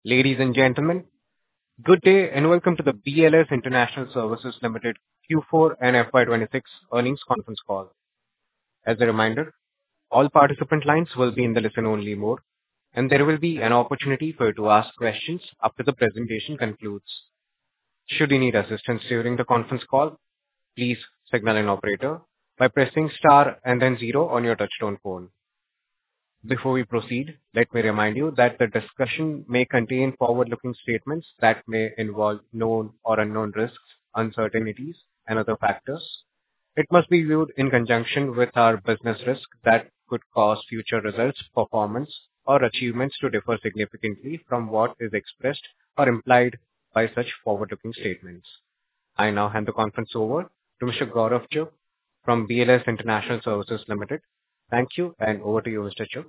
Ladies and gentlemen, good day and welcome to the BLS International Services Limited Q4 and FY26 earnings conference call. As a reminder, all participant lines will be in the listen-only mode, and there will be an opportunity for you to ask questions after the presentation concludes. Should you need assistance during the conference call, please signal an operator by pressing star and then zero on your touchtone phone. Before we proceed, let me remind you that the discussion may contain forward-looking statements that may involve known or unknown risks, uncertainties, and other factors. It must be viewed in conjunction with our business risk that could cause future results, performance, or achievements to differ significantly from what is expressed or implied by such forward-looking statements. I now hand the conference over to Mr. Gaurav Chugh from BLS International Services Limited. Thank you, and over to you, Mr. Chugh.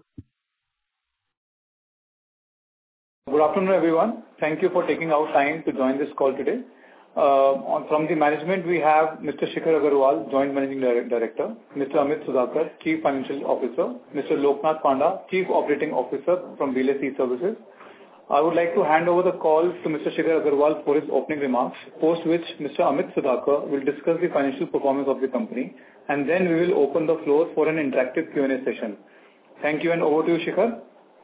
Good afternoon, everyone. Thank you for taking out time to join this call today. From the management, we have Mr. Shikhar Aggarwal, Joint Managing Director, Mr. Amit Sudhakar, Chief Financial Officer, Mr. Loknath Panda, Chief Operating Officer from BLS E-Services. I would like to hand over the call to Mr. Shikhar Aggarwal for his opening remarks, post which Mr. Amit Sudhakar will discuss the financial performance of the company, and then we will open the floor for an interactive Q&A session. Thank you, and over to you, Shikhar.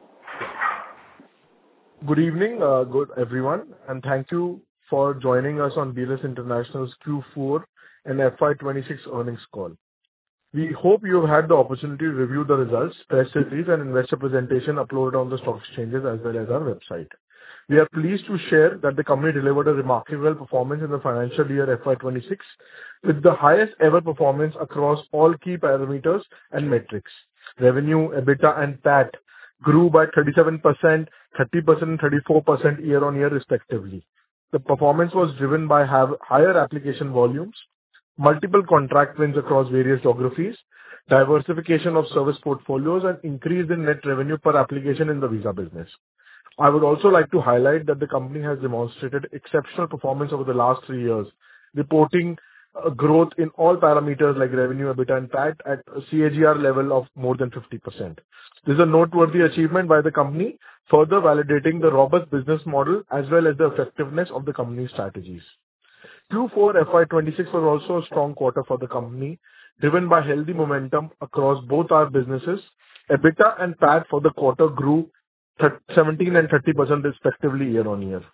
Good evening, good everyone, and thank you for joining us on BLS International's Q4 and FY26 earnings call. We hope you have had the opportunity to review the results, press release, and investor presentation uploaded on the stock exchanges as well as our website. We are pleased to share that the company delivered a remarkable performance in the financial year FY26 with the highest ever performance across all key parameters and metrics. Revenue, EBITDA, and PAT grew by 37%, 30%, and 34% year-on-year respectively. The performance was driven by higher application volumes, multiple contract wins across various geographies, diversification of service portfolios, and increase in net revenue per application in the visa business. I would also like to highlight that the company has demonstrated exceptional performance over the last 3 years, reporting growth in all parameters like revenue, EBITDA, and PAT at a CAGR level of more than 50%. This is a noteworthy achievement by the company, further validating the robust business model as well as the effectiveness of the company's strategies. Q4 FY26 was also a strong quarter for the company, driven by healthy momentum across both our businesses. EBITDA and PAT for the quarter grew 17% and 30% respectively year-on-year.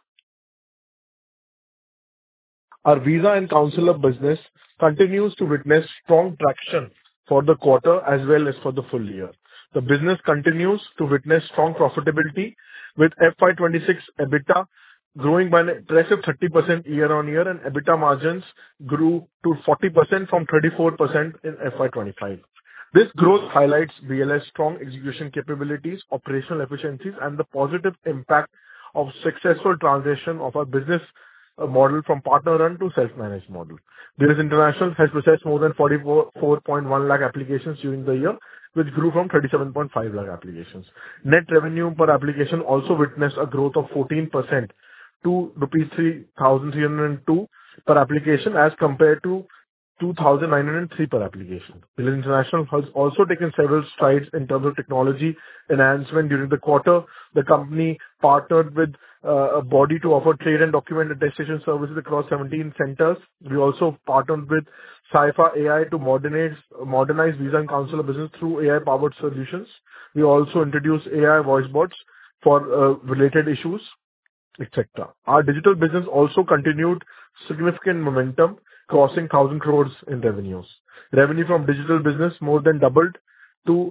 Our visa and consular business continues to witness strong traction for the quarter as well as for the full year. The business continues to witness strong profitability with FY26 EBITDA growing by an impressive 30% year-on-year, and EBITDA margins grew to 40% from 34% in FY25. This growth highlights BLS' strong execution capabilities, operational efficiencies, and the positive impact of successful transition of our business model from partner-run to self-managed model. BLS International has processed more than 44.1 lakh applications during the year, which grew from 37.5 lakh applications. Net revenue per application also witnessed a growth of 14% to rupees 3,302 per application as compared to 2,903 per application. BLS International has also taken several strides in terms of technology enhancement during the quarter. The company partnered with a body to offer trade and document attestation services across 17 centers. We also partnered with Saifa AI to modernize visa and consular business through AI-powered solutions. We also introduced AI voice bots for related issues, etc. Our digital business also continued significant momentum, crossing 1,000 crores in revenues. Revenue from digital business more than doubled to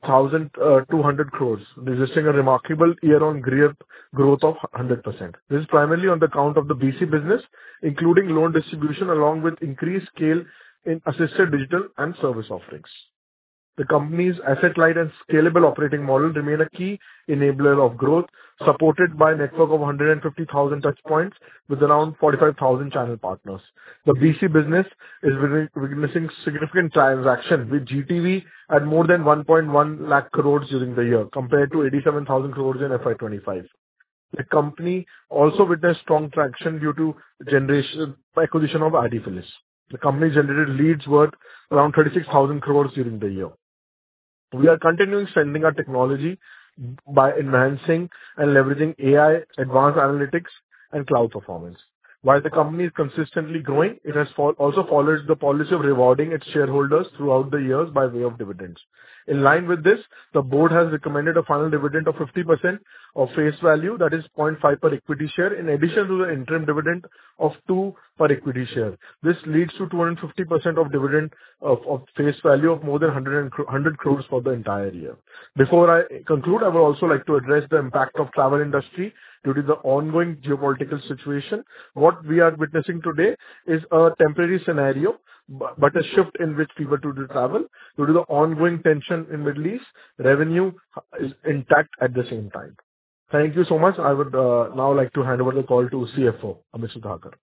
1,200 crores, registering a remarkable year-on-year growth of 100%. This is primarily on the account of the BC business, including loan distribution, along with increased scale in assisted digital and service offerings. The company's asset-light and scalable operating model remain a key enabler of growth, supported by a network of 150,000 touchpoints with around 45,000 channel partners. The BC business is witnessing significant transaction with GTV at more than 1.1 lakh crores during the year, compared to 87,000 crores in FY25. The company also witnessed strong traction due to acquisition of Aadifidelis. The company generated leads worth around 36,000 crores during the year. We are continuing strengthening our technology by enhancing and leveraging AI, advanced analytics, and cloud performance. While the company is consistently growing, it has also followed the policy of rewarding its shareholders throughout the years by way of dividends. In line with this, the board has recommended a final dividend of 50% of face value, that is 0.5 per equity share, in addition to the interim dividend of 2 per equity share. This leads to 250% of dividend of face value of more than 100 crores for the entire year. Before I conclude, I would also like to address the impact of travel industry due to the ongoing geopolitical situation. What we are witnessing today is a temporary scenario, but a shift in which people to travel. Due to the ongoing tension in Middle East, revenue is intact at the same time. Thank you so much. I would now like to hand over the call to CFO, Amit Sudhakar.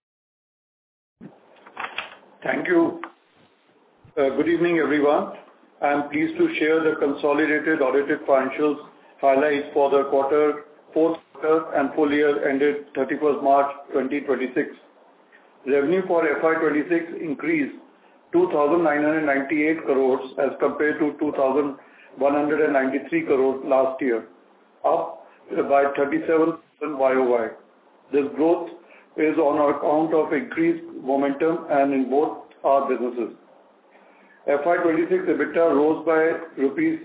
Thank you. Good evening, everyone. I am pleased to share the consolidated audited financials highlights for the fourth quarter and full year ended 31st March 2026. Revenue for FY26 increased 2,998 crores as compared to 2,193 crores last year, up by 37% YOY. This growth is on account of increased momentum and in both our businesses. FY26 EBITDA rose by rupees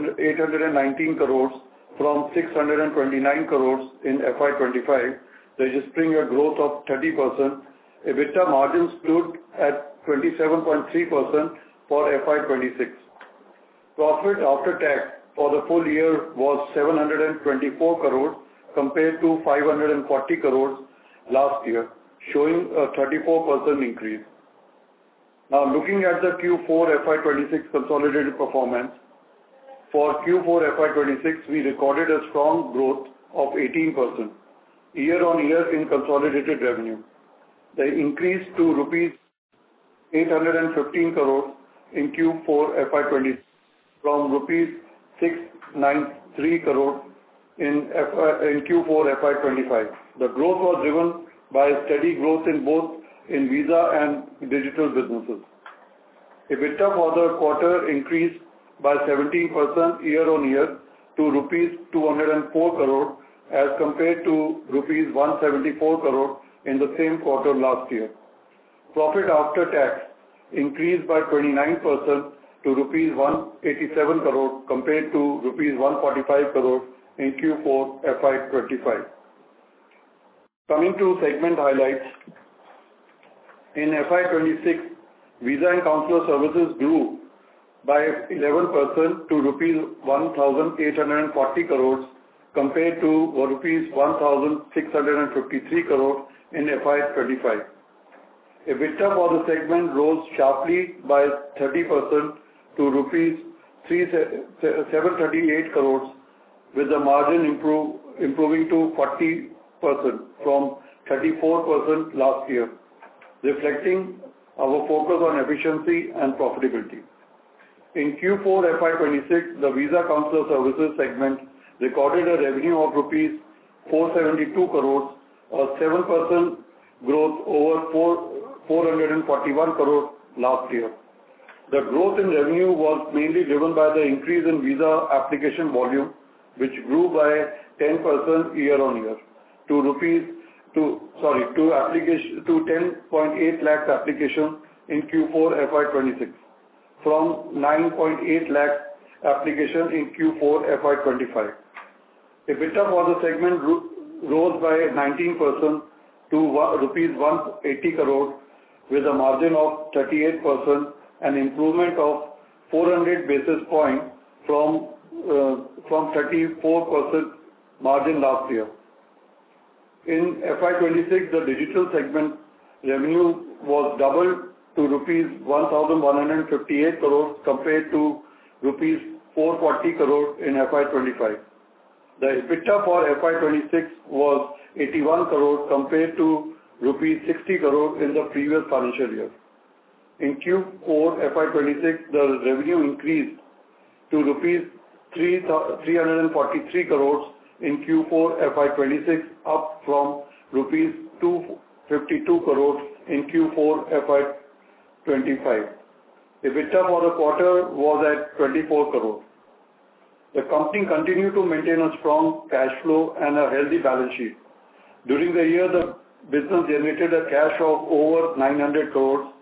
819 crores from 629 crores in FY25, registering a growth of 30%. EBITDA margin stood at 27.3% for FY26. Profit after tax for the full year was 724 crores compared to 540 crores last year, showing a 34% increase. Now looking at the Q4 FY26 consolidated performance. For Q4 FY26, we recorded a strong growth of 18% year-on-year in consolidated revenue. The increase to rupees 815 crores in Q4 FY26 from rupees 693 crores in Q4 FY25. The growth was driven by steady growth in both visa and digital businesses. EBITDA for the quarter increased by 17% year-on-year to rupees 204 crore as compared to rupees 174 crore in the same quarter last year. Profit after tax increased by 29% to rupees 187 crore compared to rupees 145 crore in Q4 FY25. Coming to segment highlights. In FY26, Visa and Consular Services grew by 11% to rupees 1,840 crores compared to rupees 1,653 crores in FY25. EBITDA for the segment rose sharply by 30% to rupees 738 crores, with the margin improving to 40% from 34% last year, reflecting our focus on efficiency and profitability. In Q4 FY26, the Visa Consular Services segment recorded a revenue of rupees 472 crores, a 7% growth over 441 crores last year. The growth in revenue was mainly driven by the increase in visa application volume, which grew by 10% year-on-year to 10.8 lakhs applications in Q4 FY26 from 9.8 lakhs applications in Q4 FY25. EBITDA for the segment rose by 19% to rupees 180 crores with a margin of 38%, an improvement of 400 basis points from 34% margin last year. In FY26, the digital segment revenue was doubled to rupees 1,158 crores compared to rupees 440 crores in FY25. The EBITDA for FY26 was 81 crores compared to rupees 60 crores in the previous financial year. In Q4 FY26, the revenue increased to rupees 343 crores in Q4 FY26, up from rupees 252 crores in Q4 FY25. EBITDA for the quarter was at 24 crores. The company continued to maintain a strong cash flow and a healthy balance sheet. During the year, the business generated a cash of over 900 crores.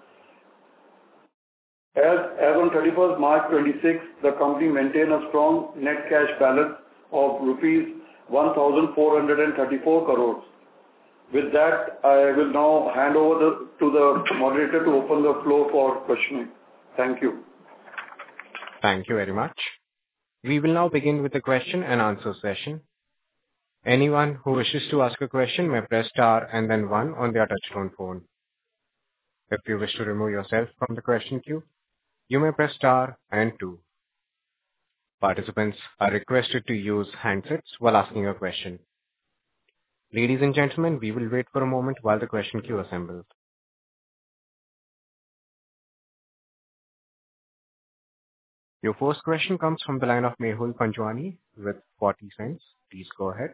As on 31st March 26, the company maintained a strong net cash balance of rupees 1,434 crores. With that, I will now hand over to the moderator to open the floor for questioning. Thank you. Thank you very much. We will now begin with the question and answer session. Anyone who wishes to ask a question may press star and then one on their touchtone phone. If you wish to remove yourself from the question queue, you may press star and two. Participants are requested to use handsets while asking a question. Ladies and gentlemen, we will wait for a moment while the question queue assembles. Your first question comes from the line of Mehul Panjwani with 40 cents. Please go ahead.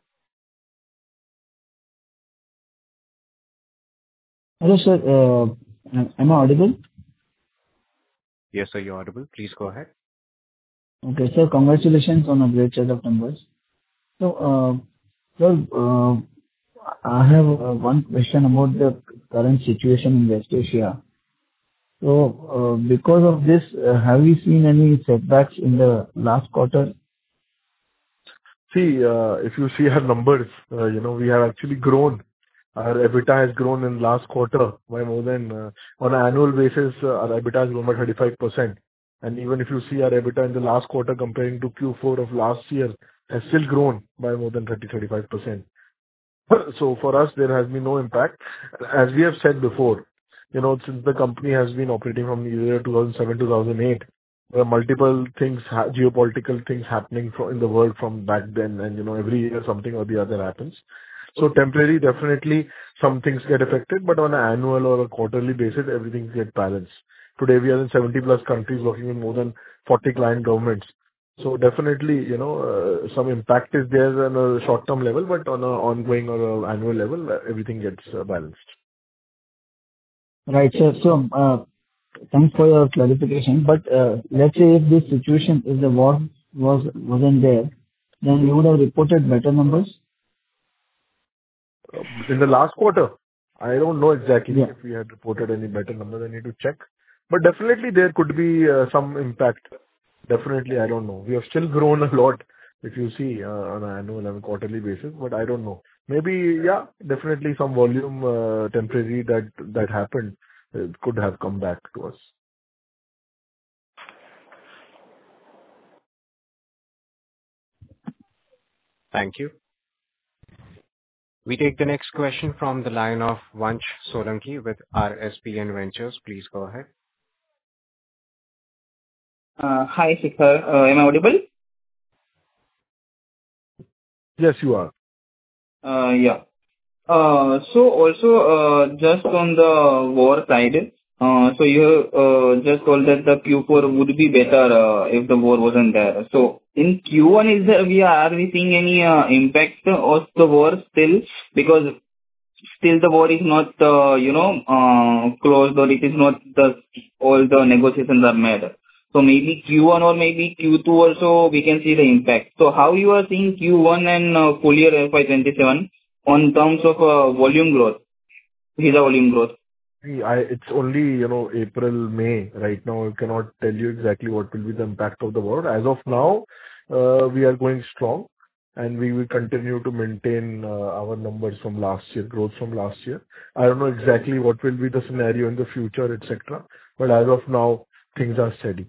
Hello, sir. Am I audible? Yes, sir, you're audible. Please go ahead. Okay, sir. Congratulations on a great set of numbers. So, sir, I have one question about the current situation in West Asia. So, because of this, have you seen any setbacks in the last quarter? See, if you see our numbers, we have actually grown. Our EBITDA has grown in last quarter by more than, on an annual basis, our EBITDA has grown by 35%. And even if you see our EBITDA in the last quarter comparing to Q4 of last year, has still grown by more than 35%. So for us, there has been no impact. As we have said before, since the company has been operating from the year 2007, 2008, there are multiple things, geopolitical things happening in the world from back then. And, every year something or the other happens. So temporarily, definitely some things get affected, but on an annual or a quarterly basis, everything gets balanced. Today, we are in 70 plus countries working with more than 40 client governments. So definitely, some impact is there on a short-term level, but on an ongoing or annual level, everything gets balanced. Right, sir. So, thanks for your clarification. But let's say if this situation, if the war wasn't there, then you would have reported better numbers? In the last quarter, I don't know exactly Yeah. if we had reported any better numbers. I need to check. But definitely there could be some impact. Definitely, I don't know. We have still grown a lot, if you see, on an annual and quarterly basis, but I don't know. Maybe, yeah, definitely some volume temporary that happened could have come back to us. Thank you. We take the next question from the line of Vansh Solanki with RSPN Ventures. Please go ahead. Hi, Shikhar. Am I audible? Yes, you are. Yeah. So also, just on the war side, so you just told that the Q4 would be better if the war wasn't there. So in Q1, are we seeing any impact of the war still? Because still the war is not, closed, or it is not all the negotiations are made. So maybe Q1 or maybe Q2 also we can see the impact. So how you are seeing Q1 and full year FY27 on terms of volume growth, visa volume growth? It's only, April, May. Right now, I cannot tell you exactly what will be the impact of the war. As of now, we are going strong, and we will continue to maintain our numbers from last year, growth from last year. I don't know exactly what will be the scenario in the future, etc. But as of now, things are steady.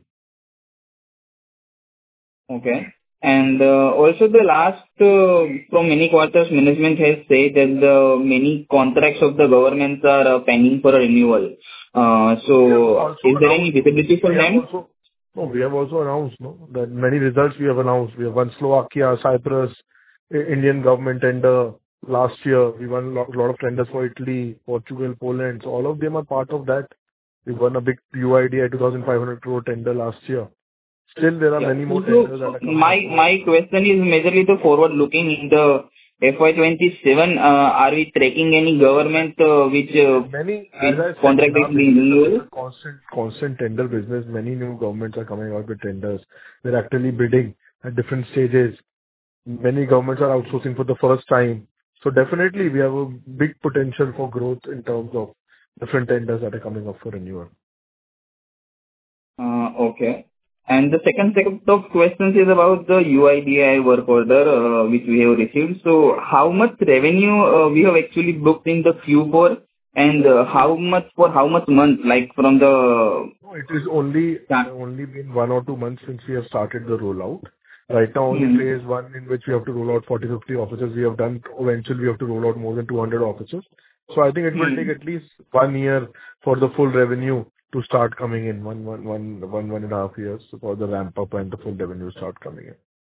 Okay. And also the last, from many quarters, management has said that the many contracts of the governments are pending for a renewal. So is there any visibility for them? We have also announced that many results we have announced. We have won Slovakia, Cyprus, Indian government tender last year. We won a lot of tenders for Italy, Portugal, Poland. So all of them are part of that. We won a big UIDAI 2,500 crore tender last year. Still, there are many more tenders that are coming. My question is majorly the forward looking in the FY27. Are we tracking any government which contract is being renewed? Constant tender business. Many new governments are coming out with tenders. They're actually bidding. at different stages. Many governments are outsourcing for the first time. So definitely we have a big potential for growth in terms of different tenders that are coming up for renewal. Okay. And the second set of questions is about the UIDAI work order, which we have received. So how much revenue we have actually booked in the Q4, and how much months, like from the... No, it is only been 1 or 2 months since we have started the rollout. Right now, only phase one, in which we have to roll out 40, 50 offices. We have done, eventually we have to roll out more than 200 offices. So I think it will take at least 1 year for the full revenue to start coming in, 1.5 years for the ramp up and the full revenue start coming in.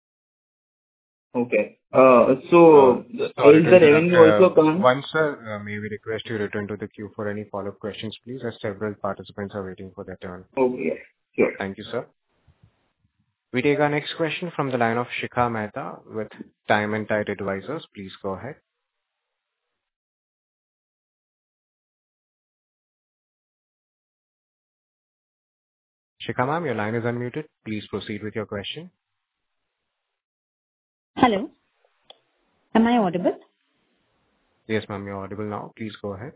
Okay. So Sorry is to the interrupt. revenue also come? Once, sir, may we request you return to the queue for any follow-up questions, please, as several participants are waiting for their turn. Okay. Sure. Thank you, sir. We take our next question from the line of Shikha Mehta with Time and Tide Advisors. Please go ahead. Shikha ma'am, your line is unmuted. Please proceed with your question. Hello. Am I audible? Yes, ma'am, you're audible now. Please go ahead.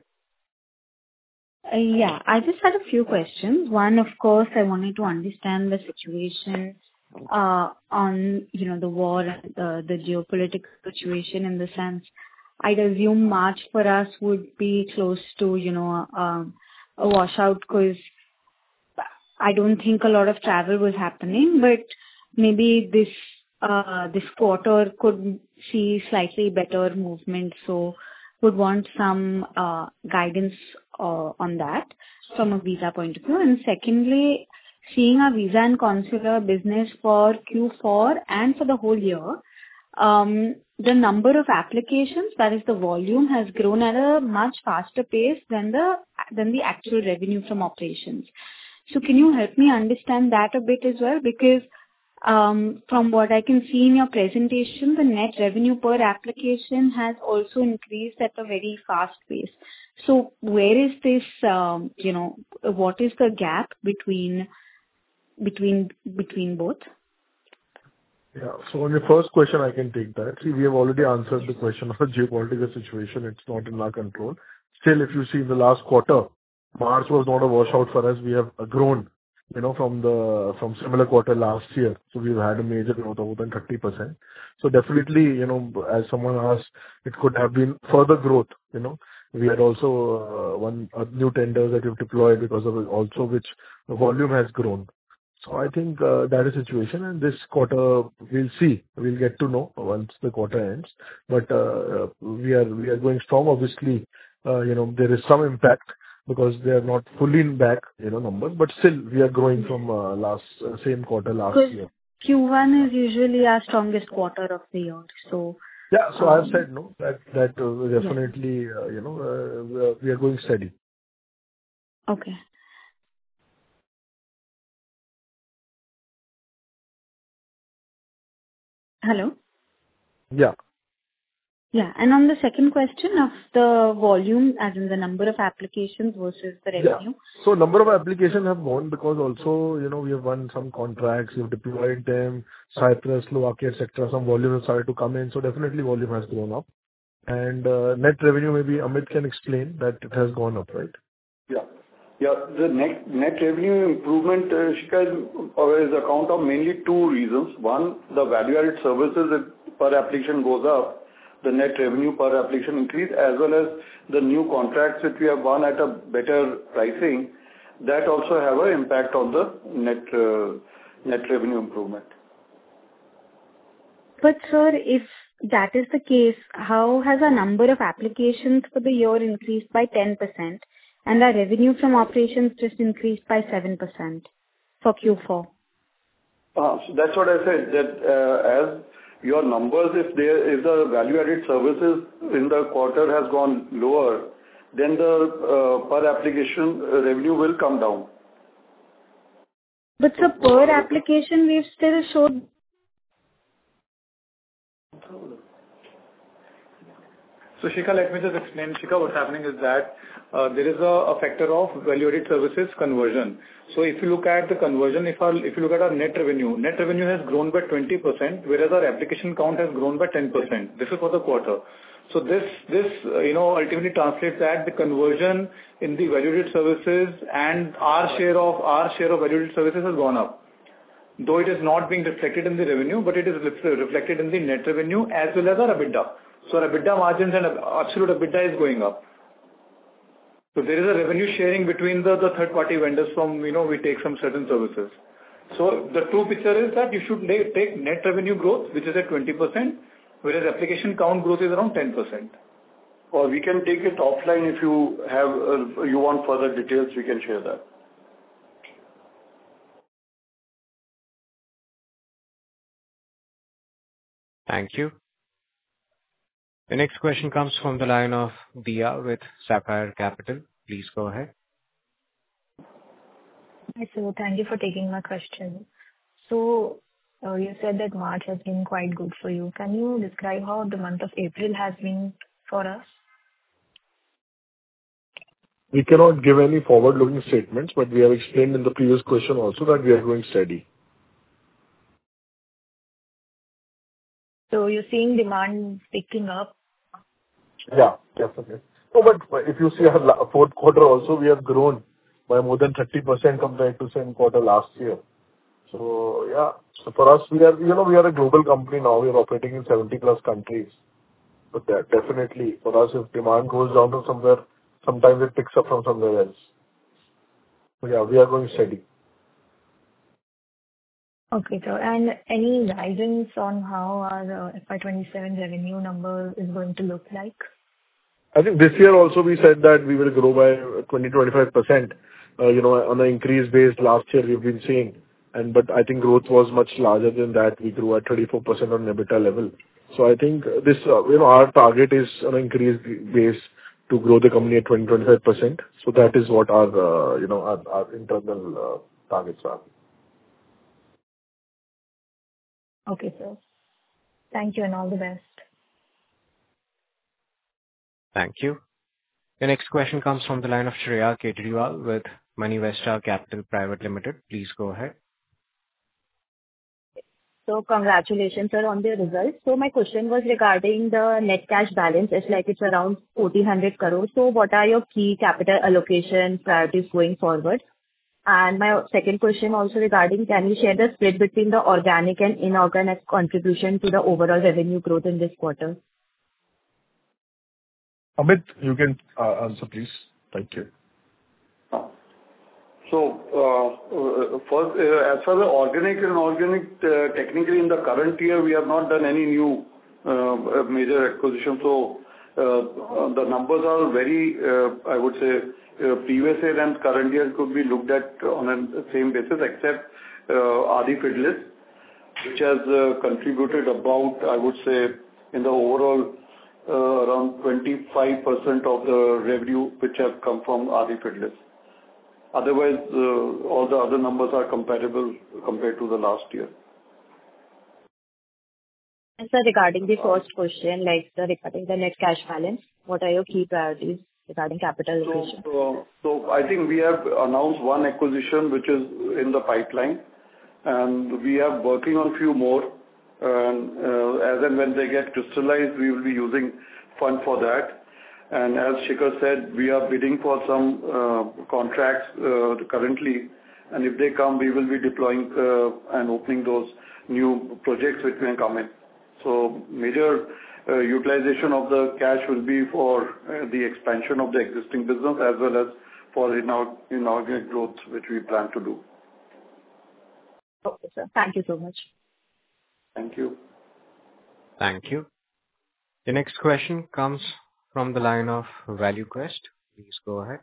Yeah, I just had a few questions. One, of course, I wanted to understand the situation on, the war and the geopolitical situation, in the sense, I'd assume March for us would be close to, a washout, because I don't think a lot of travel was happening, but maybe this quarter could see slightly better movement. So would want some guidance on that from a visa point of view. And secondly, seeing our visa and consular business for Q4 and for the whole year, the number of applications, that is the volume, has grown at a much faster pace than the actual revenue from operations. So can you help me understand that a bit as well? Because from what I can see in your presentation, the net revenue per application has also increased at a very fast pace. So where is this, what is the gap between both? Yeah. So on your first question, I can take that. See, we have already answered the question of the geopolitical situation. It's not in our control. Still, if you see the last quarter, March was not a washout for us. We have grown, from similar quarter last year. So we've had a major growth of more than 30%. So definitely, as someone asked, it could have been further growth. We had also one new tender that we've deployed because of it also, which the volume has grown. So I think that is the situation, and this quarter we'll see. We'll get to know once the quarter ends. But we are going strong. Obviously, there is some impact because they are not fully back, numbers. But still, we are growing from same quarter last year. Q1 is usually our strongest quarter of the year. So yeah. So I've said no that definitely we are going steady. Okay. Hello? Yeah. Yeah. And on the second question of the volume, as in the number of applications versus the revenue? Yeah. So number of applications have gone because also, we have won some contracts, we have deployed them, Cyprus, Slovakia, etc. Some volume has started to come in. So definitely volume has grown up. And net revenue, maybe Amit can explain that it has gone up, right? Yeah. Yeah. The net revenue improvement, Shikha, is account of mainly two reasons. One, the value-added services per application goes up, the net revenue per application increase, as well as the new contracts that we have won at a better pricing, that also have an impact on the net revenue improvement. But sir, if that is the case, how has our number of applications for the year increased by 10% and our revenue from operations just increased by 7% for Q4? So that's what I said, that as your numbers, if the value-added services in the quarter has gone lower, then the per application revenue will come down. But sir, per application we've still showed. So Shikha, let me just explain. Shikha, what's happening is that there is a factor of value-added services conversion. So if you look at the conversion, if you look at our net revenue has grown by 20%, whereas our application count has grown by 10%. This is for the quarter. So this ultimately translates that the conversion in the value-added services and our share of value-added services has gone up. Though it is not being reflected in the revenue, but it is reflected in the net revenue as well as our EBITDA. So our EBITDA margins and absolute EBITDA is going up. So there is a revenue sharing between the third-party vendors from, we take some certain services. So the true picture is that you should take net revenue growth, which is at 20%, whereas application count growth is around 10%. Or we can take it offline if you want further details, we can share that. Thank you. The next question comes from the line of Dia with Sapphire Capital. Please go ahead. Hi, sir. Thank you for taking my question. So you said that March has been quite good for you. Can you describe how the month of April has been for us? We cannot give any forward-looking statements, but we have explained in the previous question also that we are going steady. So you're seeing demand picking up? Yeah, definitely. No, but if you see our fourth quarter also, we have grown by more than 30% compared to same quarter last year. So yeah, so for us, we are a global company now. We are operating in 70 plus countries. But definitely for us, if demand goes down to somewhere, sometimes it picks up from somewhere else. So yeah, we are going steady. Okay, sir. And any guidance on how our FY27 revenue number is going to look like? I think this year also we said that we will grow by 20-25%. On an increased base last year we've been seeing, but I think growth was much larger than that. We grew at 34% on EBITDA level. So I think this, our target is on an increased base to grow the company at 20-25%. So that is what our internal targets are. Okay, sir. Thank you and all the best. Thank you. The next question comes from the line of Shreya Kejriwal with Moneyvesta Capital Private Limited. Please go ahead. So congratulations, sir, on the results. So my question was regarding the net cash balance. It's around 1,400 crores. So what are your key capital allocation priorities going forward? And my second question also regarding, can you share the split between the organic and inorganic contribution to the overall revenue growth in this quarter? Amit, you can answer, please. Thank you. So, first, as far as organic and inorganic, technically in the current year, we have not done any new major acquisition. So, the numbers are very, I would say, previous year and current year could be looked at on the same basis, except Aadi Fidelis, which has contributed about, I would say, in the overall around 25% of the revenue which has come from Aadi Fidelis. Otherwise, all the other numbers are comparable compared to the last year. And sir, regarding the first question, regarding the net cash balance, what are your key priorities regarding capital allocation? So I think we have announced one acquisition which is in the pipeline, and we are working on a few more. And as and when they get crystallized, we will be using fund for that. And as Shikhar said, we are bidding for some contracts currently, and if they come, we will be deploying and opening those new projects which may come in. So major utilization of the cash will be for the expansion of the existing business as well as for inorganic growth, which we plan to do. Okay, sir. Thank you so much. Thank you. Thank you. The next question comes from the line of ValueQuest. Please go ahead.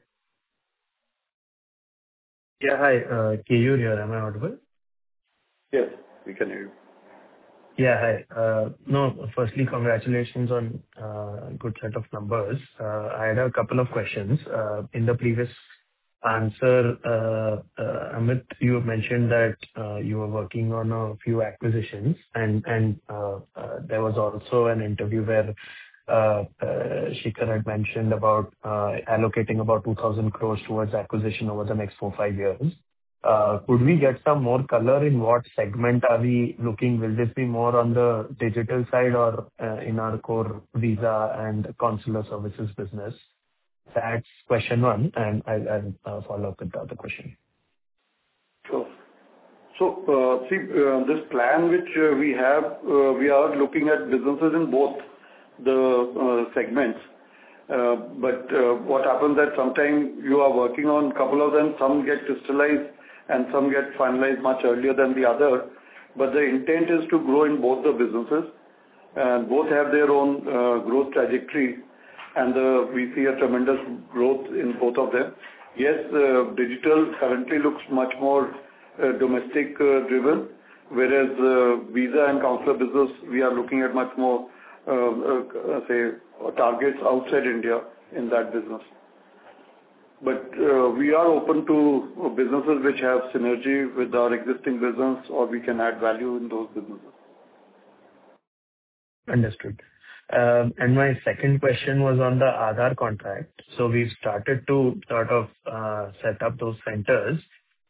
Yeah, hi. Keyur here. Am I audible? Yes, we can hear you. Yeah, hi. No, firstly, congratulations on a good set of numbers. I had a couple of questions. In the previous answer, Amit, you mentioned that you were working on a few acquisitions, and there was also an interview where Shikhar had mentioned about allocating about 2,000 crores towards acquisition over the next 4-5 years. Could we get some more color in what segment are we looking? Will this be more on the digital side or in our core visa and consular services business? That's question one, and I'll follow up with the other question. Sure. So, this plan which we have, we are looking at businesses in both the segments. But what happens that sometimes you are working on a couple of them, some get crystallized and some get finalized much earlier than the other. But the intent is to grow in both the businesses, and both have their own growth trajectory, and we see a tremendous growth in both of them. Yes, digital currently looks much more domestic driven, whereas visa and consular business, we are looking at much more targets outside India in that business. But we are open to businesses which have synergy with our existing business, or we can add value in those businesses. Understood. And my second question was on the Aadhaar contract. So we've started to sort of set up those centers.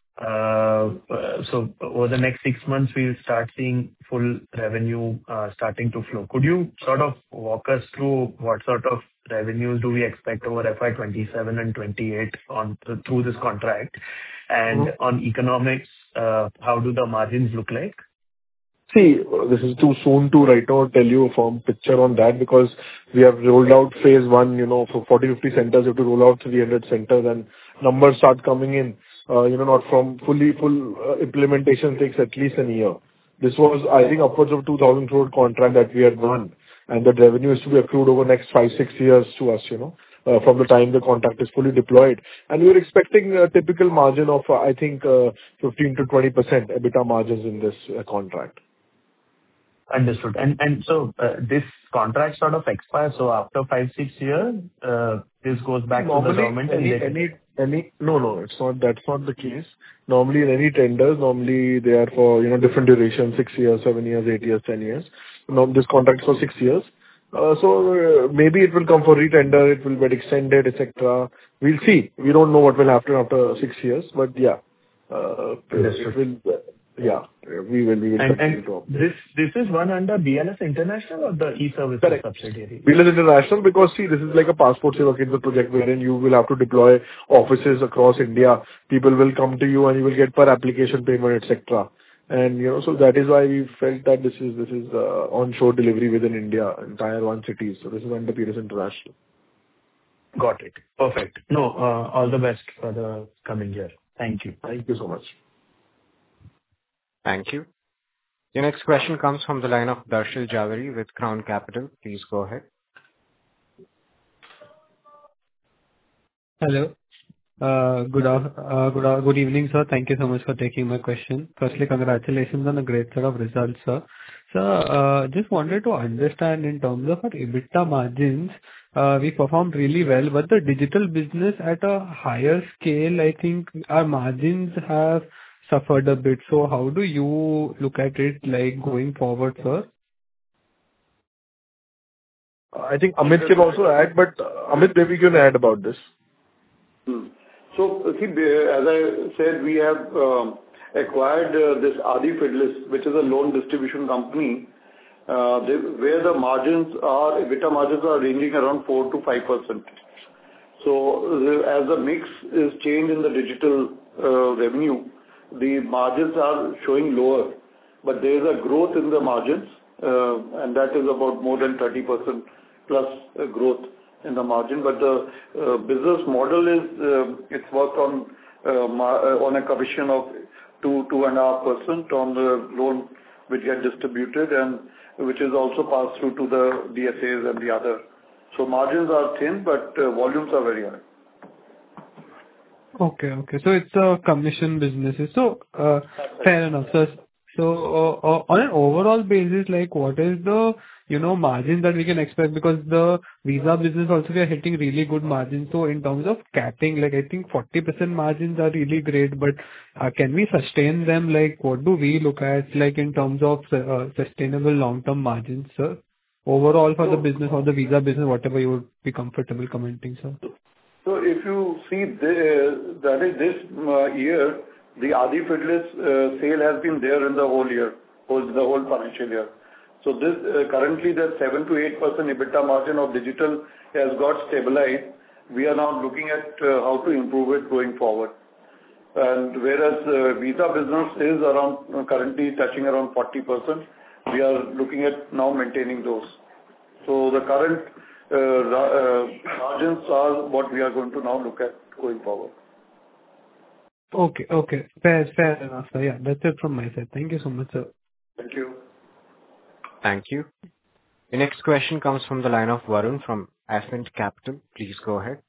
So over the next 6 months, we'll start seeing full revenue starting to flow. Could you sort of walk us through what sort of revenues do we expect over FY 27 and 28 through this contract? And on economics, how do the margins look like? See, this is too soon to right now tell you a firm picture on that, because we have rolled out phase one, for 40, 50 centers, you have to roll out 300 centers and numbers start coming in. Not from full implementation takes at least a year. This was, I think, upwards of 2,000 crore contract that we had won, and the revenue is to be accrued over next 5-6 years to us, from the time the contract is fully deployed. And we are expecting a typical margin of, I think, 15 to 20% EBITDA margins in this contract. Understood. And so this contract sort of expires, so after 5-6 years, this goes back to the government and No, it's not. That's not the case. Normally, in any tenders, they are for, different durations, 6 years, 7 years, 8 years, 10 years. Now, this contract is for 6 years. So maybe it will come for retender, it will get extended, etc. We'll see. We don't know what will happen after 6 years, but yeah. Understood. We will continue to operate. This is one under BLS International or the e-services subsidiary? BLS International, because see, this is like a passport seva kendra project wherein you will have to deploy offices across India. People will come to you and you will get per application payment, etc. And so that is why we felt that this is onshore delivery within India, entire one cities. So this is under BLS International. Got it. Perfect. No, all the best for the coming year. Thank you. Thank you so much. Thank you. Your next question comes from the line of Darshil Jhaveri with Crown Capital. Please go ahead. Hello. Good evening, sir. Thank you so much for taking my question. Firstly, congratulations on a great set of results, sir. Sir, just wanted to understand in terms of our EBITDA margins, we performed really well, but the digital business at a higher scale, I think our margins have suffered a bit. So how do you look at it like going forward, sir? I think Amit can also add, but Amit, maybe you can add about this. So, see, as I said, we have acquired this Adi Fidelis, which is a loan distribution company, where the margins are, EBITDA margins are ranging around 4 to 5%. So, as the mix is changed in the digital revenue, the margins are showing lower, but there is a growth in the margins, and that is about more than 30% plus growth in the margin. But the business model is it's worked on a commission of 2.5% on the loan which get distributed, and which is also passed through to the DSAs and the other. So margins are thin, but volumes are very high. Okay. So it's a commission business. So fair enough, sir. So on an overall basis, like what is the margin that we can expect? Because the visa business also we are hitting really good margins. So in terms of capping, like I think 40% margins are really great, but can we sustain them? Like what do we look at like in terms of sustainable long-term margins, sir? overall for the business or the visa business, whatever you would be comfortable commenting, sir. So if you see that is this year, the Adi Fidelis sale has been there in the whole year, the whole financial year. So this currently the 7 to 8% EBITDA margin of digital has got stabilized. We are now looking at how to improve it going forward. And whereas visa business is around currently touching around 40%, we are looking at now maintaining those. So the current margins are what we are going to now look at going forward. Okay. Fair enough, sir. Yeah, that's it from my side. Thank you so much, sir. Thank you. Thank you. The next question comes from the line of Varun from Ascent Capital. Please go ahead.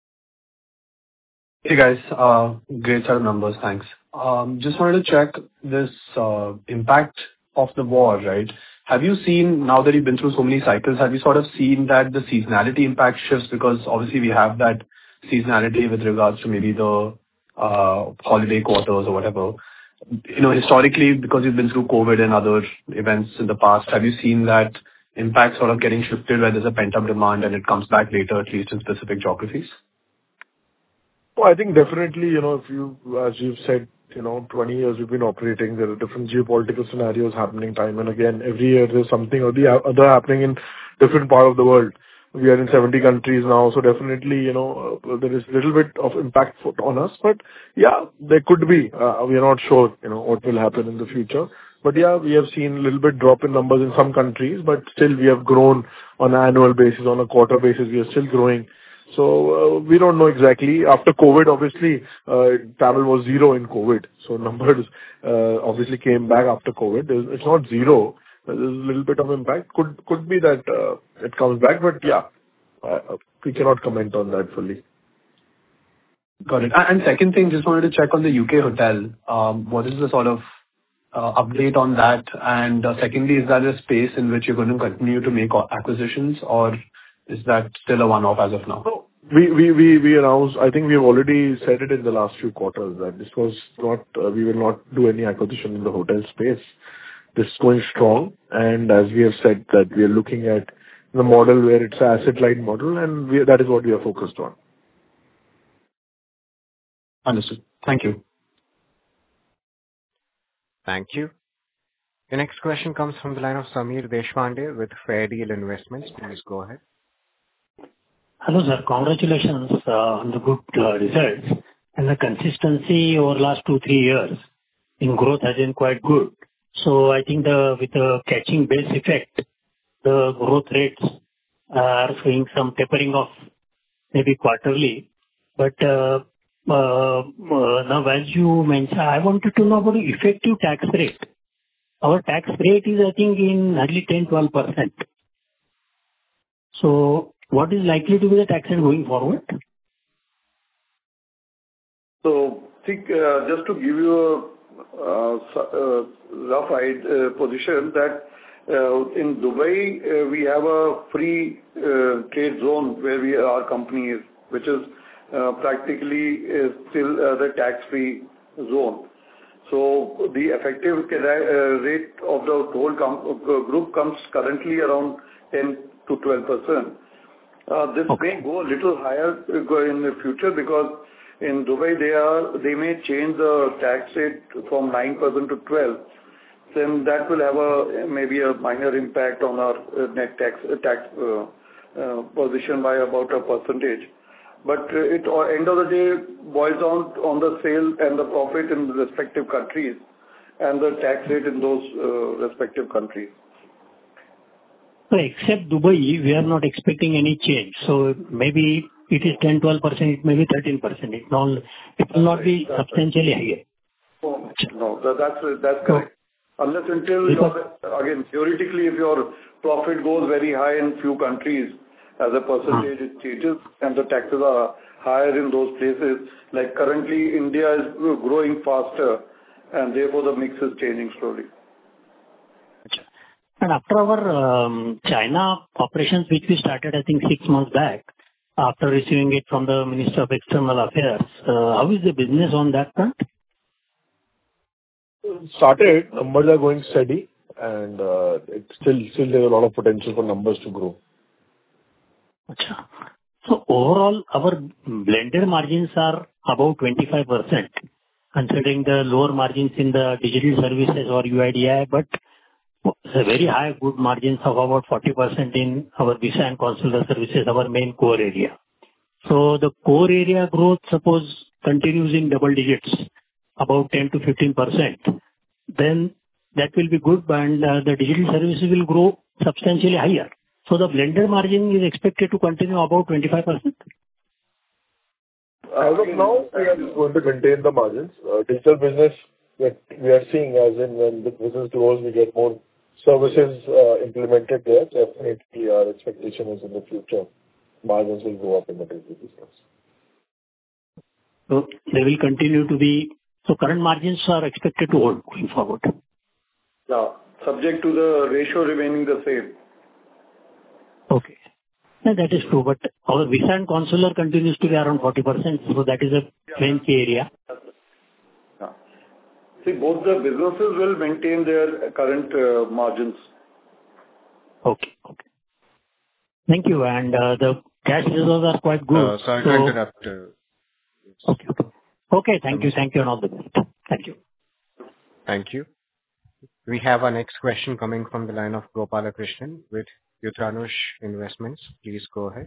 Hey guys, great set of numbers, thanks. Just wanted to check this impact of the war, right? Have you seen, now that you've been through so many cycles, have you sort of seen that the seasonality impact shifts? Because obviously we have that seasonality with regards to maybe the holiday quarters or whatever. You know, historically, because you've been through COVID and other events in the past, have you seen that impact sort of getting shifted where there's a pent-up demand and it comes back later, at least in specific geographies? Well, I think definitely, if you, as you've said, 20 years we've been operating, there are different geopolitical scenarios happening time and again. Every year there's something or the other happening in different part of the world. We are in 70 countries now, so definitely, there is a little bit of impact on us. But yeah, there could be. We are not sure, what will happen in the future. But yeah, we have seen a little bit drop in numbers in some countries, but still we have grown on an annual basis, on a quarter basis, we are still growing. So we don't know exactly. After COVID, obviously, travel was zero in COVID. So numbers obviously came back after COVID. It's not zero. There's a little bit of impact. Could be that it comes back, but yeah, we cannot comment on that fully. Got it. And second thing, just wanted to check on the UK hotel. What is the sort of update on that? And secondly, is that a space in which you're going to continue to make acquisitions, or is that still a one-off as of now? No, we announced, I think we have already said it in the last few quarters that this was not, we will not do any acquisition in the hotel space. This is going strong, and as we have said that we are looking at the model where it's an asset-light model, and that is what we are focused on. Understood. Thank you. Thank you. The next question comes from the line of Samir Deshpande with Fair Deal Investments. Please go ahead. Hello, sir. Congratulations on the good results. And the consistency over last 2-3 years in growth has been quite good. So I think with the catching base effect, the growth rates are showing some tapering off, maybe quarterly. But now, as you mentioned, I wanted to know about the effective tax rate. Our tax rate is, I think, in nearly 10-12%. So what is likely to be the tax rate going forward? So, I think just to give you a rough position that in Dubai we have a free trade zone where our company is, which is practically still the tax-free zone. So the effective rate of the whole group comes currently around 10 to 12%. This may go a little higher in the future because in Dubai they may change the tax rate from 9% to 12%. Then that will have maybe a minor impact on our net tax position by about a percentage. But it end of the day boils down on the sale and the profit in the respective countries and the tax rate in those respective countries. So except Dubai, we are not expecting any change. So maybe it is 10-12%, it may be 13%. It will not be substantially higher. No, that's correct. Unless until, again, theoretically, if your profit goes very high in few countries, as a percentage it changes and the taxes are higher in those places. Like currently, India is growing faster and therefore the mix is changing slowly. And after our China operations, which we started, I think, 6 months back, after receiving it from the Minister of External Affairs, how is the business on that front? Started, numbers are going steady. and it's still there's a lot of potential for numbers to grow. Acha. So overall, our blended margins are about 25%, considering the lower margins in the digital services or UIDAI, but a very high good margins of about 40% in our visa and consular services, our main core area. So the core area growth, suppose, continues in double digits, about 10 to 15%, then that will be good, and the digital services will grow substantially higher. So the blended margin is expected to continue about 25%? As of now, we are going to maintain the margins. Digital business, that we are seeing, as in when the business grows, we get more services implemented there. Definitely, our expectation is in the future, margins will go up in the digital business. So they will continue to be... So current margins are expected to hold going forward? Yeah, subject to the ratio remaining the same. Okay. No, that is true, but our visa and consular continues to be around 40%, so that is a main key area. Yeah. See, both the businesses will maintain their current margins. Okay. Okay. Thank you. And the cash reserves are quite good. Sorry to interrupt. Okay. Okay, thank you. Thank you, and all the best. Thank you. Thank you. We have our next question coming from the line of Gopalakrishnan with Utranush Investments. Please go ahead.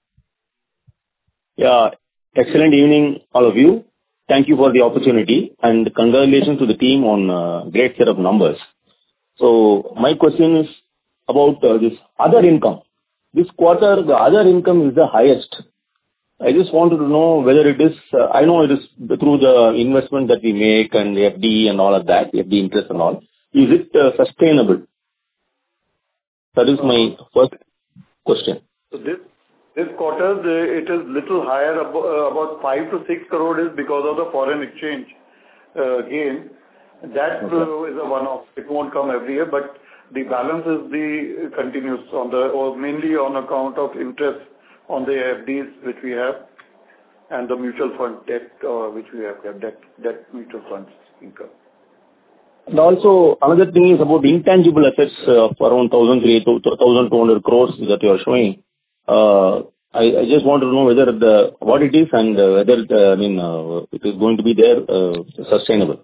Yeah. Excellent evening, all of you. Thank you for the opportunity, and congratulations to the team on great set of numbers. So my question is about this other income. This quarter, the other income is the highest. I just wanted to know whether it is, I know it is through the investment that we make and the FD and all of that, FD interest and all. Is it sustainable? That is my first question. So this quarter, it is little higher, about 5 to 6 crore is because of the foreign exchange gain. That is a one-off. It won't come every year, but the balance is the continuous or mainly on account of interest on the FDs which we have, and the mutual fund debt which we have, debt mutual funds income. And also, another thing is about intangible assets of around 1,200 crores that you are showing. I just want to know whether what it is and whether it is going to be there sustainable.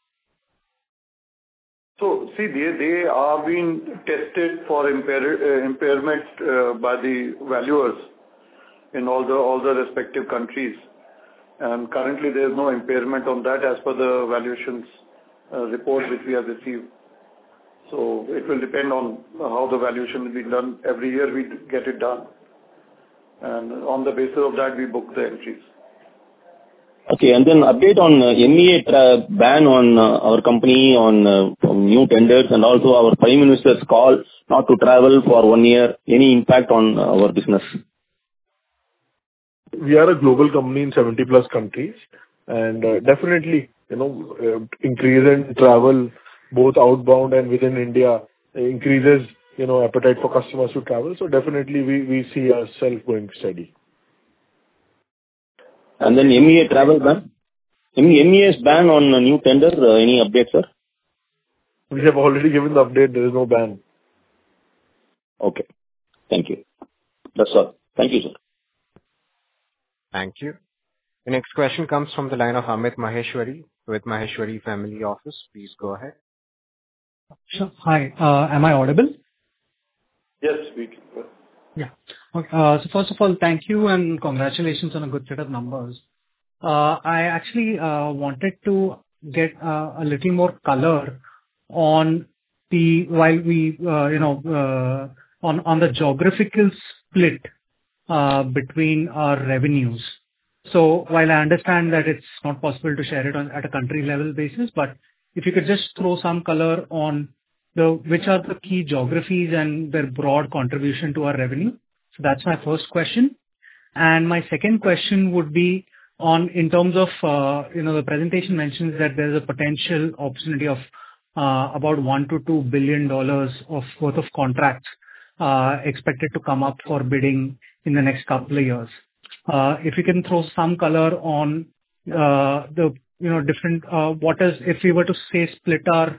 So, see, they are being tested for impairment by the valuers in all the respective countries. And currently, there is no impairment on that as per the valuations report which we have received. So, it will depend on how the valuation will be done. Every year, we get it done. And on the basis of that, we book the entries. Okay, and then update on MEA ban on our company on new tenders, and also our Prime Minister's call not to travel for 1 year. Any impact on our business? We are a global company in 70 plus countries, and definitely, increase in travel, both outbound and within India, increases, appetite for customers to travel. So definitely we see ourselves going steady. And then MEA travel ban? MEA's ban on a new tender, any update, sir? We have already given the update. There is no ban. Okay. Thank you. That's all. Thank you, sir. Thank you. The next question comes from the line of Amit Maheshwari with Maheshwari Family Office. Please go ahead. Sure. Hi. Am I audible? Yes, we can. Yeah. Okay. So first of all, thank you and congratulations on a good set of numbers. I actually wanted to get a little more color on on the geographical split between our revenues. So while I understand that it's not possible to share it at a country level basis, but if you could just throw some color on which are the key geographies and their broad contribution to our revenue. So that's my first question. And my second question would be in terms of, the presentation mentions that there's a potential opportunity of about $1 to $2 billion worth of contracts expected to come up for bidding in the next couple of years. If you can throw some color on different, if we were to say split our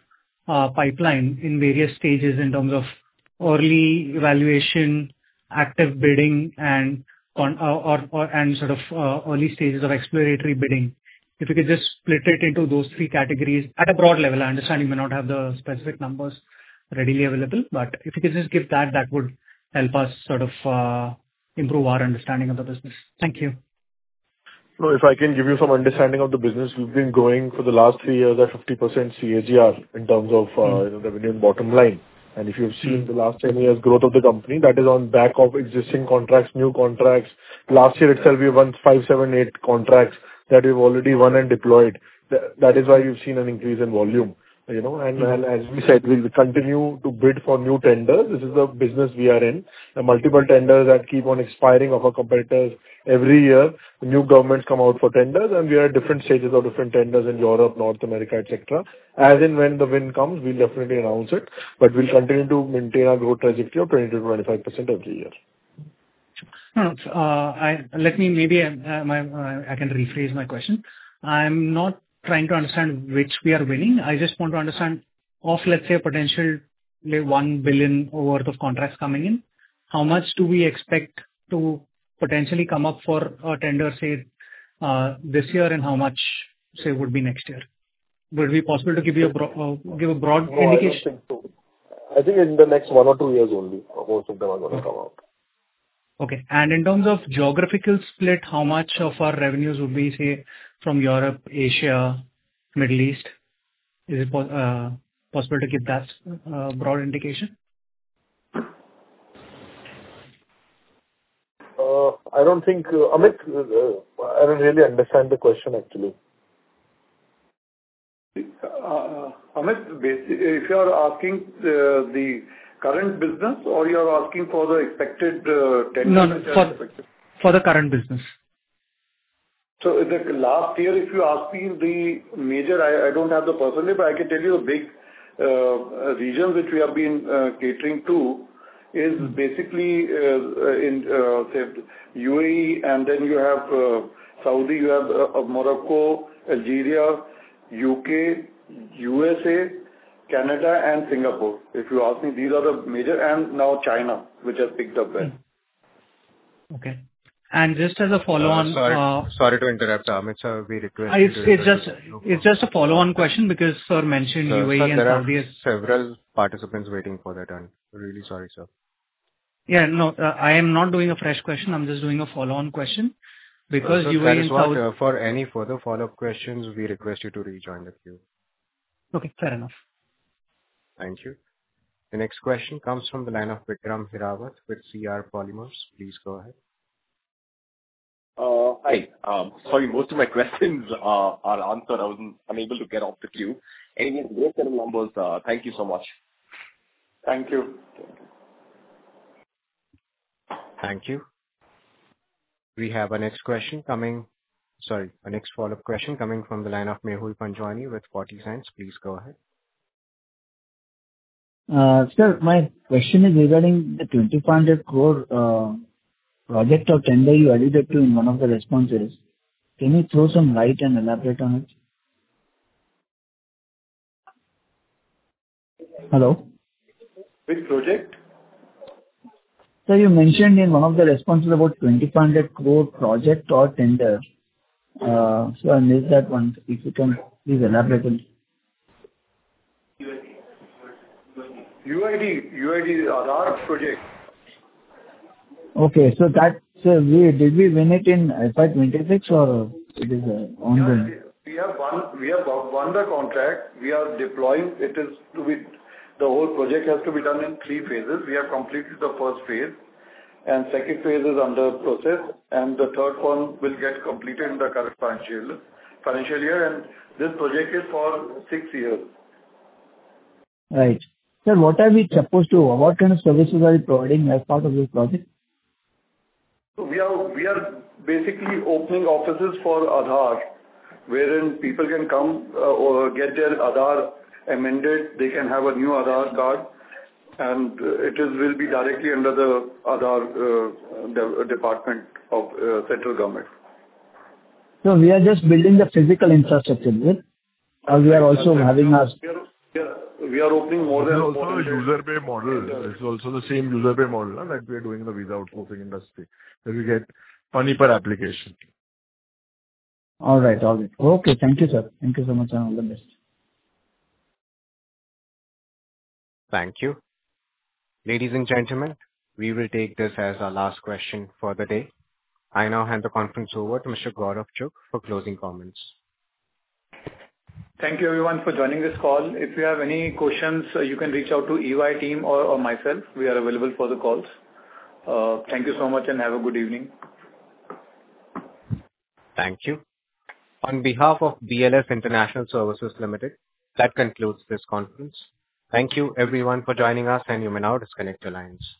pipeline in various stages in terms of early evaluation, active bidding, and sort of early stages of exploratory bidding. If you could just split it into those three categories at a broad level. I understand you may not have the specific numbers readily available, but if you could just give that would help us sort of improve our understanding of the business. Thank you. No, if I can give you some understanding of the business, we've been growing for the last 3 years at 50% CAGR in terms of revenue and bottom line. And if you've seen the last 10 years growth of the company, that is on back of existing contracts, new contracts. Last year itself, we won 5, 7, 8 contracts that we've already won and deployed. That is why you've seen an increase in volume. And as we said, we'll continue to bid for new tenders. This is the business we are in. The multiple tenders that keep on expiring of our competitors every year. The new governments come out for tenders, and we are at different stages of different tenders in Europe, North America, etc. As in when the win comes, we'll definitely announce it. But we'll continue to maintain our growth trajectory of 20 to 25% every year. No, I can rephrase my question. I'm not trying to understand which we are winning. I just want to understand of, let's say, a potential 1 billion worth of contracts coming in, how much do we expect to potentially come up for a tender, say, this year, and how much, say, would be next year? Would it be possible to give a broad indication? I don't think so. I think in the next 1 or 2 years only, most of them are going to come out. Okay. And in terms of geographical split, how much of our revenues would be, say, from Europe, Asia, Middle East? Is it possible to give that broad indication? I don't think, Amit, I don't really understand the question actually. Amit, if you are asking the current business or you are asking for the expected tender? No, for the current business. So the last year, if you ask me the major, I don't have the percentage, but I can tell you the big regions which we have been catering to is basically in say UAE, and then you have Saudi, you have Morocco, Algeria, UK, USA, Canada, and Singapore. If you ask me, these are the major, and now China, which has picked up well. Okay. And just as a follow-on... sorry to interrupt, Amit, sir. We request... It's just a follow-on question because sir mentioned UAE and Saudi. There are several participants waiting for that. I'm really sorry, sir. Yeah, no, I am not doing a fresh question. I'm just doing a follow-on question because UAE and Saudi... For any further follow-up questions, we request you to rejoin the queue. Okay, fair enough. Thank you. The next question comes from the line of Vikram Hirawat with CR Polymers. Please go ahead. Hi. Sorry, most of my questions are answered. I was unable to get off the queue. Anyways, great set of numbers. Thank you so much. Thank you. Thank you. We have a next follow-up question coming from the line of Mehul Panjwani with 40 Cents. Please go ahead. Sir, my question is regarding the 2,500 crore project or tender you alluded to in one of the responses. Can you throw some light and elaborate on it? Hello? Which project? Sir, you mentioned in one of the responses about 2,500 crore project or tender. So I missed that one. If you can please elaborate on it. UID Aadhaar project. Okay, so did we win it in FY26 or it is ongoing? We have won the contract. We are deploying. The whole project has to be done in 3 phases. We have completed the first phase, and second phase is under process, and the third one will get completed in the current financial year. And this project is for 6 years. Right. Sir, what kind of services are you providing as part of this project? So we are basically opening offices for Aadhaar, wherein people can come or get their Aadhaar amended. They can have a new Aadhaar card, and will be directly under the Aadhaar department of central government. So we are just building the physical infrastructure, is it? Or we are also having our... we are opening more This than is also a 400. user pay model. This is also the same user pay model that we are doing in the visa outsourcing industry, where we get money per application. All right. Okay. Thank you, sir. Thank you so much, and all the best. Thank you. Ladies and gentlemen, we will take this as our last question for the day. I now hand the conference over to Mr. Gaurav Chugh for closing comments. Thank you everyone for joining this call. If you have any questions, you can reach out to EY team or myself. We are available for the calls. Thank you so much and have a good evening. Thank you. On behalf of BLS International Services Limited, that concludes this conference. Thank you everyone for joining us, and you may now disconnect your lines.